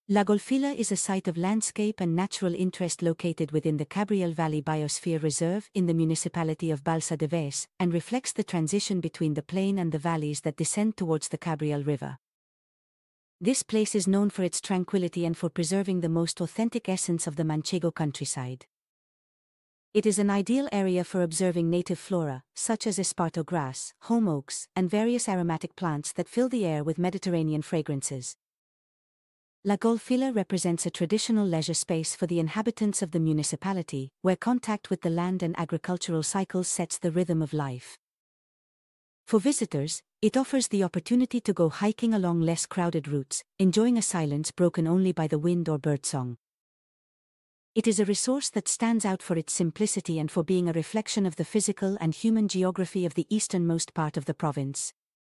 La Golfilla is a site of landscape and natural interest located within the Cabriel Valley Biosphere Reserve in the municipality of Balsa de Vez, and reflects the transition between the plain and the valleys that descend towards the Cabriel River. This place is known for its tranquility and for preserving the most authentic essence of the Manchego countryside. It is an ideal area for observing native flora, such as esparto grass, holm oaks, and various aromatic plants that fill the air with Mediterranean fragrances. La Golfilla represents a traditional leisure space for the inhabitants of the municipality, where contact with the land and agricultural cycles sets the rhythm of life. For visitors, it offers the opportunity to go hiking along less crowded routes, enjoying a silence broken only by the wind or birdsong. It is a resource that stands out for its simplicity and for being a reflection of the physical and human geography of the easternmost part of the province.